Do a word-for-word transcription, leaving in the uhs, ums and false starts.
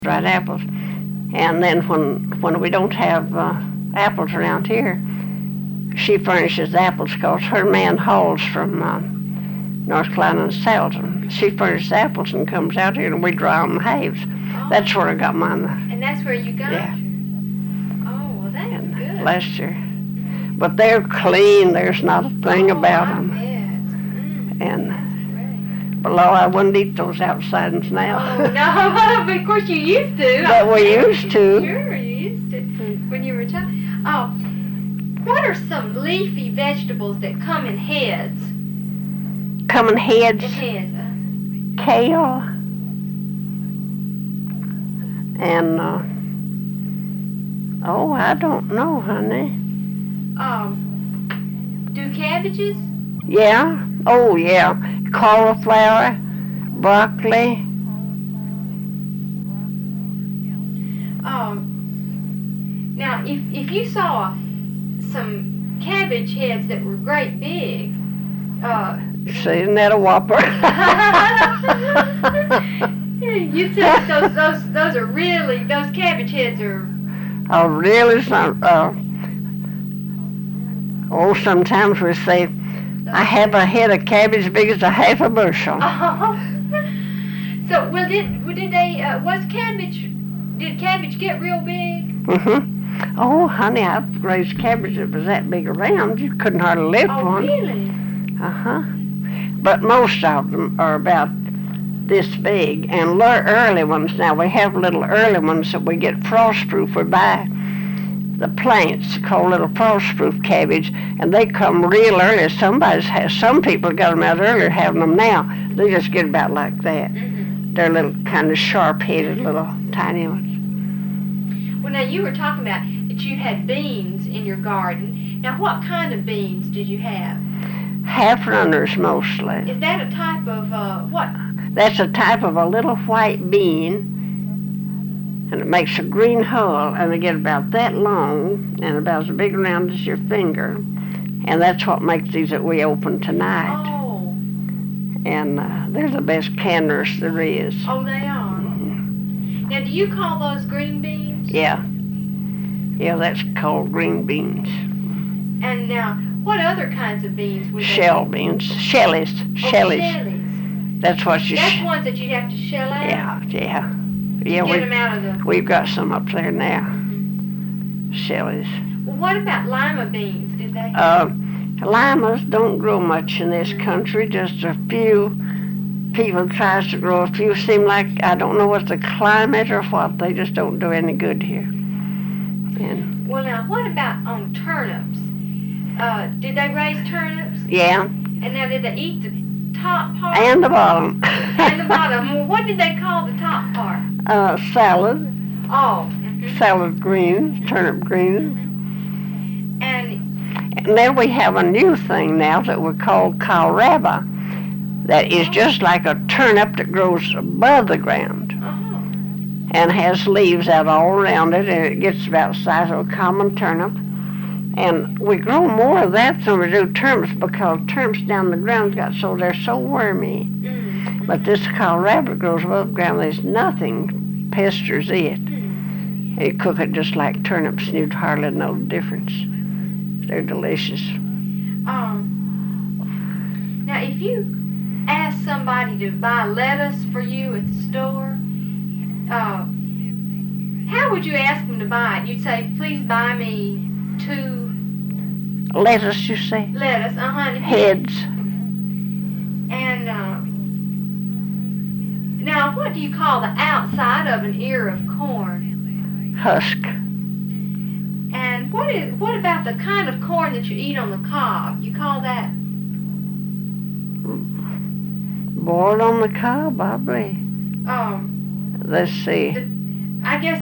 dried apples. And then when when we don't have uh, apples around here, she furnishes apples because her man hauls from uh, North Carolina and sells them. She furnishes apples and comes out here and we dry them in halves. Oh. That's where I got mine. And that's where you got Yeah. yours. Oh, well, that's And good. last year. But they're clean. There's not a thing oh, about I them. bet. Mm, And that's great. below, I wouldn't eat those outside ones now. Oh, no, but of course you used to. But we used to. Sure, you used to when you were a child. Oh, what are some leafy vegetables that come in heads? Coming heads, In heads. Uh, kale, and uh, oh, I don't know, honey. um, do cabbages? Yeah. Oh, yeah. Cauliflower, broccoli. Um, now, if if you saw some cabbage heads that were great big, uh, See, isn't that a whopper? you'd say that those those those are really those cabbage heads are. Oh, really? Some, uh, oh, sometimes we say, I have a head of cabbage big as a half a bushel. Oh. So, well, did well, did they uh, was cabbage? Did cabbage get real big? Mm-hmm. Oh, honey, I've raised cabbage that was that big around. You couldn't hardly lift Oh, one. really? Uh-huh. But most of them are about this big. And le- early ones, now we have little early ones that we get frost-proof. We buy the plants called little frost-proof cabbage, and they come real early. Somebody's has, some people got them out earlier having them now. They just get about like that. Mm-hmm. They're little kind of sharp-headed little tiny ones. Well, now you were talking about that you had beans in your garden. Now, what kind of beans did you have? Half runners mostly. Is that a type of uh, what? That's a type of a little white bean, and it makes a green hull, and they get about that long and about as big around as your finger, and that's what makes these that we open tonight. Oh, And uh, they're the best canners there is. oh, they are. Mhm. Now, do you call those green beans? Yeah. Yeah, that's called green beans. And now, what other kinds of beans would Shell they beans. Shellies. be? Oh, Shellies. shellies. That's what you... That's Sh- ones that you have to shell out. yeah, yeah. Yeah, Get we, them out of the. we've got some up there now. Mhm. Shellies. Well, what about lima beans? Did they? Uh, limas don't grow much in this country. Just a few people tries to grow a few. Seem like, I don't know what's the climate or what. They just don't do any good here. And Well, now, what about on turnips? Uh, did they raise turnips? yeah, And now, did they eat the top part? and the bottom. And the bottom. Well, what did they call the top part? uh, salad, Oh. mhm. salad greens, turnip greens. And, And then we have a new thing now that we call kohlrabi. That is just like a turnip that grows above the ground uh-huh. and has leaves out all around it, and it gets about the size of a common turnip. And we grow more of that than we do turnips because turnips down the ground got so they're so wormy. Mm. But this kohlrabi grows above ground. There's nothing pesters it. Mm. And you cook it just like turnips, and you'd hardly know the difference. They're delicious. Um, now, if you ask somebody to buy lettuce for you at the store, uh, how would you ask them to buy it? You'd say, please buy me two Lettuce, you say? lettuce, uh-huh, Heads. and uh, now what do you call the outside of an ear of corn? Husk. And what is what about the kind of corn that you eat on the cob? You call that? Boiled on the cob, I believe. Um, Let's see. I guess